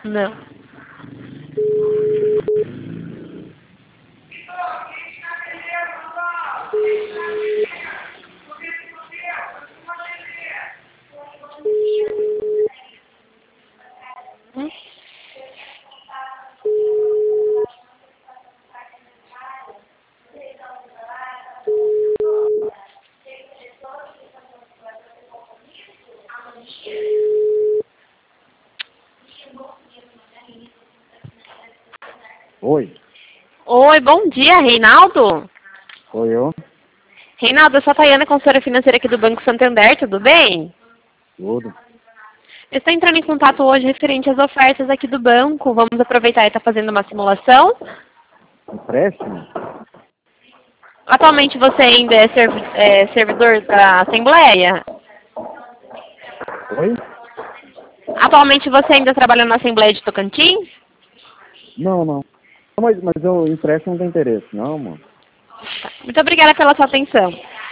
Não. Oi. Oi, bom dia, Reinaldo. Sou eu. Reinaldo, eu sou a Tayana, consultora financeira aqui do Banco Santander, tudo bem? Tudo. Eu estou entrando em contato hoje referente às ofertas aqui do banco. Vamos aproveitar e estar fazendo uma simulação. Empréstimo? Atualmente você ainda é servidor da Assembleia? Oi? Atualmente você ainda trabalha na Assembleia de Tocantins? Não, não. Mas eu empréstimo não tem interesse, não, mano. Muito obrigada pela sua atenção.